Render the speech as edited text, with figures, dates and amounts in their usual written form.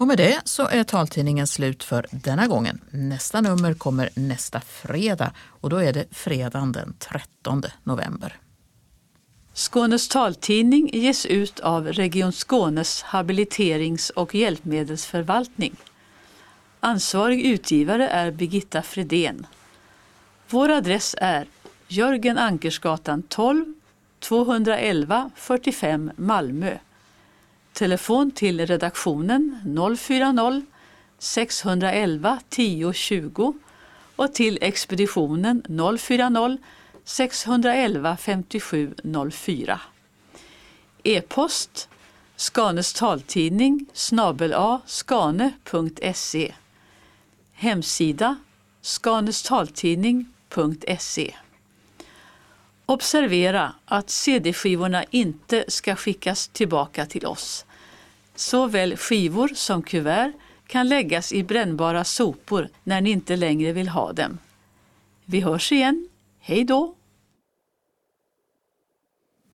Och med det så är taltidningen slut för denna gången. Nästa nummer kommer nästa fredag och då är det fredagen den 13 november. Skånes taltidning ges ut av Region Skånes habiliterings- och hjälpmedelsförvaltning. Ansvarig utgivare är Birgitta Fredén. Vår adress är Jörgen Ankersgatan 12, 211 45 Malmö. Telefon till redaktionen 040 611 10 20 och till expeditionen 040 611 57 04. E-post Skanes taltidning @skane.se. Hemsida skanestaltidning.se. Observera att CD-skivorna inte ska skickas tillbaka till oss. Såväl skivor som kuvert kan läggas i brännbara sopor när ni inte längre vill ha dem. Vi hörs igen. Hej då!